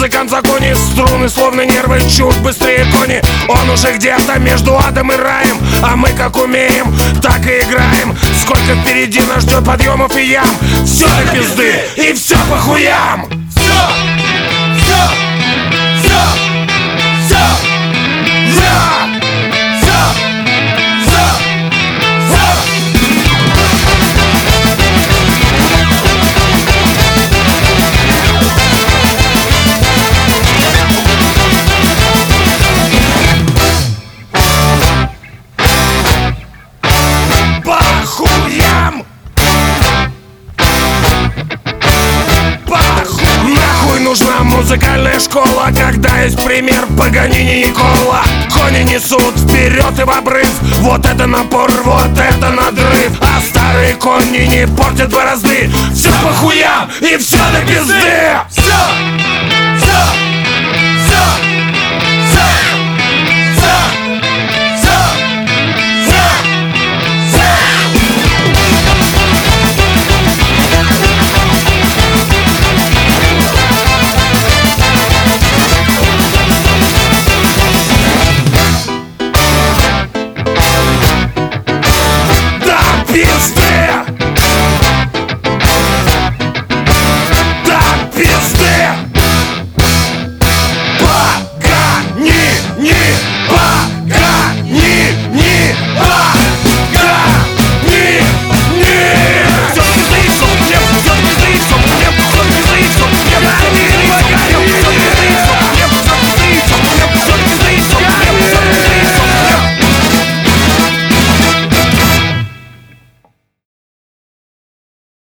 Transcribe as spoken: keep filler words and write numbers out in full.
музыкант в законе, струны словно нервы, чуть быстрее кони. Он уже где-то между адом и раем, а мы как умеем, так и играем. Сколько впереди нас ждет подъемов и ям. Все до пизды и все по хуям. Все, все, все, все, все, все, все, все. По хуям. Нахуй нужна музыкальная школа, когда есть пример Паганини и Никола. Кони несут вперед и в обрыв, вот это напор, вот это надрыв. А старые кони не портят борозды. Все по хуям и все до пизды. Все, все, все.